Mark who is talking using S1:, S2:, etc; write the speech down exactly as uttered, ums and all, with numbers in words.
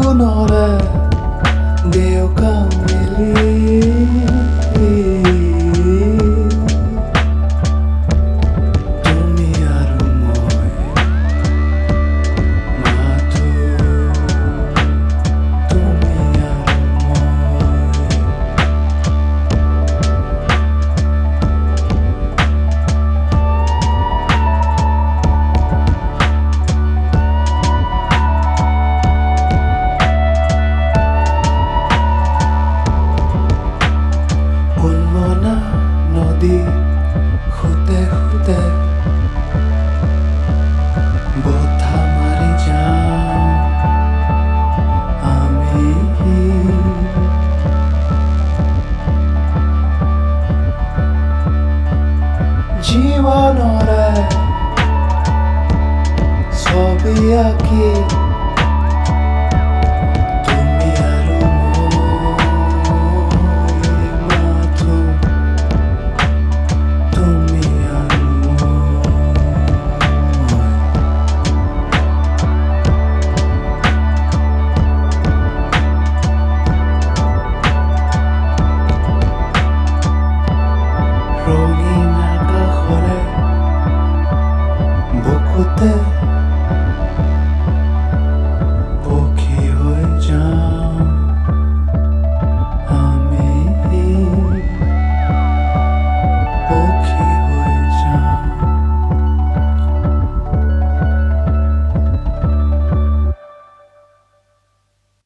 S1: ফাগুনৰে দেউকা মেলি তুমি আৰু মই মাথো তুমি আৰু মই গুণমনা নদী সুতে সুতে বঠা মাৰি যাওঁ আমি জীৱনৰে ছবি আঁকি তুমি আৰু মই মাথো তুমি আৰু মই ৰঙীন আকাশৰে বুকুতে